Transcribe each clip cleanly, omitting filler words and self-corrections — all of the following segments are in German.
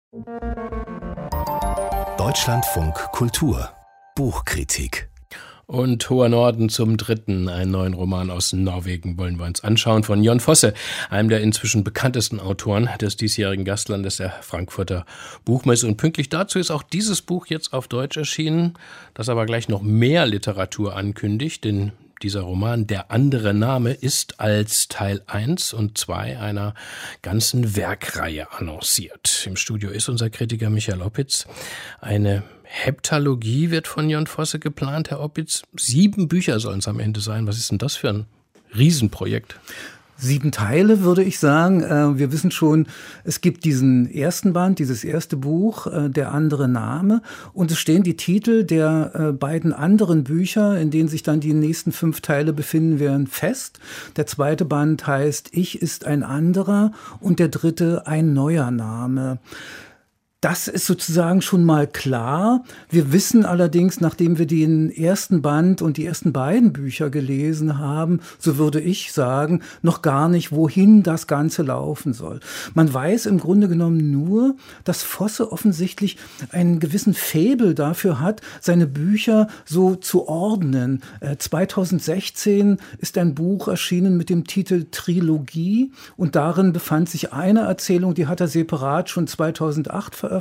Deutschlandfunk Kultur Buchkritik. Und Hoher Norden zum Dritten, einen neuen Roman aus Norwegen, wollen wir uns anschauen von Jon Fosse, einem der inzwischen bekanntesten Autoren des diesjährigen Gastlandes der Frankfurter Buchmesse. Und pünktlich dazu ist auch dieses Buch jetzt auf Deutsch erschienen, das aber gleich noch mehr Literatur ankündigt, denn dieser Roman Der andere Name ist als Teil 1 und 2 einer ganzen Werkreihe annonciert. Im Studio ist unser Kritiker Michael Oppitz. Eine Heptalogie wird von Jon Fosse geplant, Herr Oppitz. 7 Bücher sollen es am Ende sein. Was ist denn das für ein Riesenprojekt? 7 Teile, würde ich sagen. Wir wissen schon, es gibt diesen ersten Band, dieses erste Buch, Der andere Name. Und es stehen die Titel der beiden anderen Bücher, in denen sich dann die nächsten 5 Teile befinden werden, fest. Der zweite Band heißt Ich ist ein anderer und der dritte Ein neuer Name. Das ist sozusagen schon mal klar. Wir wissen allerdings, nachdem wir den ersten Band und die ersten beiden Bücher gelesen haben, so würde ich sagen, noch gar nicht, wohin das Ganze laufen soll. Man weiß im Grunde genommen nur, dass Fosse offensichtlich einen gewissen Faible dafür hat, seine Bücher so zu ordnen. 2016 ist ein Buch erschienen mit dem Titel Trilogie und darin befand sich eine Erzählung, die hat er separat schon 2008 veröffentlicht.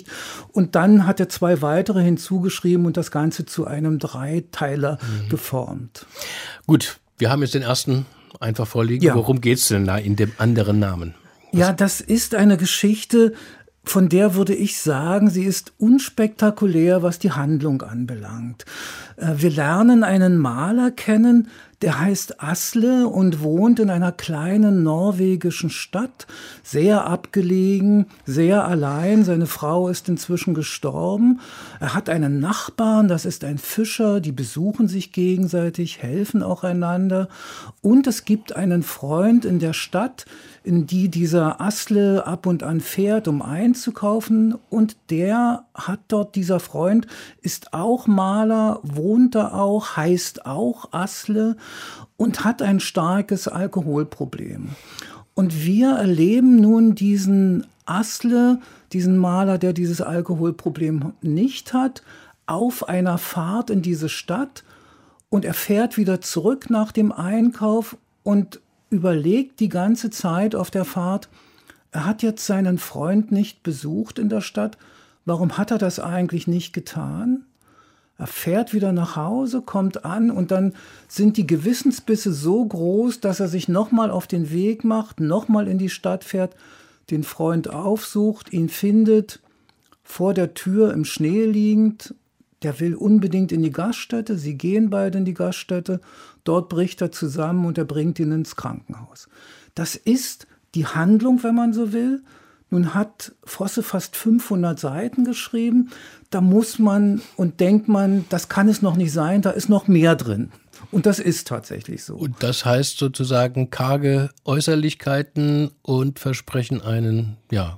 Und dann hat er 2 weitere hinzugeschrieben und das Ganze zu einem 3-Teiler geformt. Gut, wir haben jetzt den ersten einfach vorliegen. Ja. Worum geht's denn da in dem anderen Namen? Ja, das ist eine Geschichte, von der würde ich sagen, sie ist unspektakulär, was die Handlung anbelangt. Wir lernen einen Maler kennen, der heißt Asle und wohnt in einer kleinen norwegischen Stadt, sehr abgelegen, sehr allein. Seine Frau ist inzwischen gestorben. Er hat einen Nachbarn, das ist ein Fischer, die besuchen sich gegenseitig, helfen auch einander. Und es gibt einen Freund in der Stadt, in die dieser Asle ab und an fährt, um einzukaufen. Und der hat dort, dieser Freund, ist auch Maler, wohnt da auch, heißt auch Asle und hat ein starkes Alkoholproblem. Und wir erleben nun diesen Asle, diesen Maler, der dieses Alkoholproblem nicht hat, auf einer Fahrt in diese Stadt. Und er fährt wieder zurück nach dem Einkauf und überlegt die ganze Zeit auf der Fahrt, er hat jetzt seinen Freund nicht besucht in der Stadt. Warum hat er das eigentlich nicht getan? Er fährt wieder nach Hause, kommt an und dann sind die Gewissensbisse so groß, dass er sich nochmal auf den Weg macht, nochmal in die Stadt fährt, den Freund aufsucht, ihn findet, vor der Tür im Schnee liegend. Der will unbedingt in die Gaststätte, sie gehen beide in die Gaststätte, dort bricht er zusammen und er bringt ihn ins Krankenhaus. Das ist die Handlung, wenn man so will. Nun hat Fosse fast 500 Seiten geschrieben, da muss man und denkt man, das kann es noch nicht sein, da ist noch mehr drin. Und das ist tatsächlich so. Und das heißt sozusagen karge Äußerlichkeiten und versprechen einen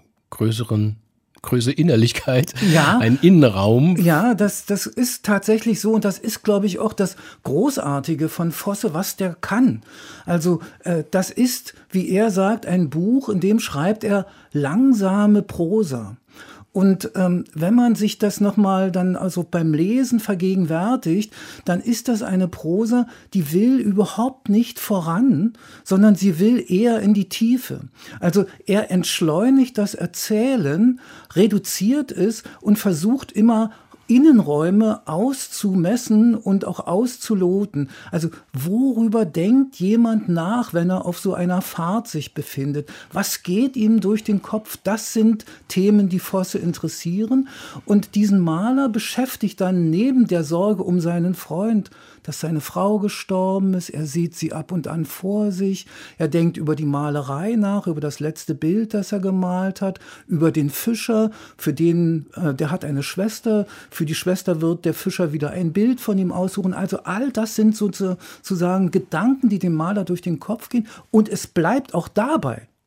größere Innerlichkeit, einen Innenraum. Ja, das ist tatsächlich so und das ist, glaube ich, auch das Großartige von Fosse, was der kann. Also das ist, wie er sagt, ein Buch, in dem schreibt er langsame Prosa. Und wenn man sich das nochmal dann also beim Lesen vergegenwärtigt, dann ist das eine Prosa, die will überhaupt nicht voran, sondern sie will eher in die Tiefe. Also er entschleunigt das Erzählen, reduziert es und versucht immer Innenräume auszumessen und auch auszuloten. Also worüber denkt jemand nach, wenn er auf so einer Fahrt sich befindet? Was geht ihm durch den Kopf? Das sind Themen, die Fosse interessieren. Und diesen Maler beschäftigt dann neben der Sorge um seinen Freund, dass seine Frau gestorben ist. Er sieht sie ab und an vor sich. Er denkt über die Malerei nach, über das letzte Bild, das er gemalt hat, über den Fischer, für den, der hat eine Schwester. Für die Schwester wird der Fischer wieder ein Bild von ihm aussuchen. Also all das sind sozusagen Gedanken, die dem Maler durch den Kopf gehen. Und es bleibt auch dabei.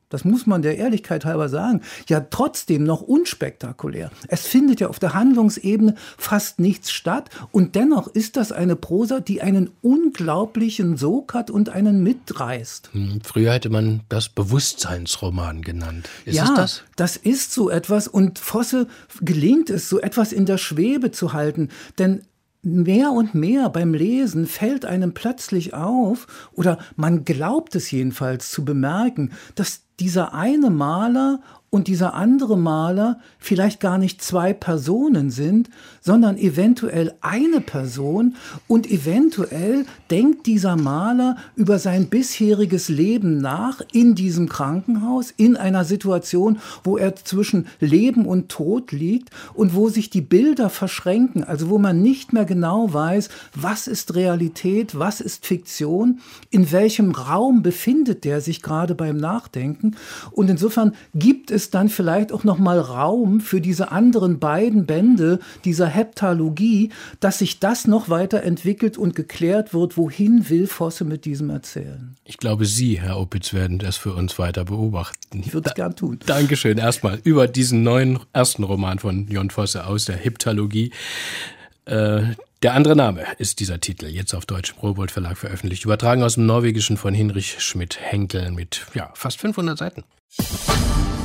das muss man der Ehrlichkeit halber sagen, ja trotzdem noch unspektakulär. Es findet ja auf der Handlungsebene fast nichts statt und dennoch ist das eine Prosa, die einen unglaublichen Sog hat und einen mitreißt. Früher hätte man das Bewusstseinsroman genannt. Ist es das? Das ist so etwas und Fosse gelingt es, so etwas in der Schwebe zu halten, denn mehr und mehr beim Lesen fällt einem plötzlich auf, oder man glaubt es jedenfalls zu bemerken, dass dieser eine Maler und dieser andere Maler vielleicht gar nicht zwei Personen sind, sondern eventuell eine Person und eventuell denkt dieser Maler über sein bisheriges Leben nach in diesem Krankenhaus, in einer Situation, wo er zwischen Leben und Tod liegt und wo sich die Bilder verschränken, also wo man nicht mehr genau weiß, was ist Realität, was ist Fiktion, in welchem Raum befindet der sich gerade beim Nachdenken und insofern gibt es dann vielleicht auch noch mal Raum für diese anderen beiden Bände dieser Heptalogie, dass sich das noch weiterentwickelt und geklärt wird, wohin will Fosse mit diesem Erzählen. Ich glaube, Sie, Herr Opitz, werden das für uns weiter beobachten. Ich würde es gern tun. Dankeschön erstmal über diesen neuen ersten Roman von Jon Fosse aus der Heptalogie. Der andere Name ist dieser Titel, jetzt auf Deutsch im Rowohlt Verlag veröffentlicht, übertragen aus dem Norwegischen von Hinrich Schmidt-Henkel mit fast 500 Seiten.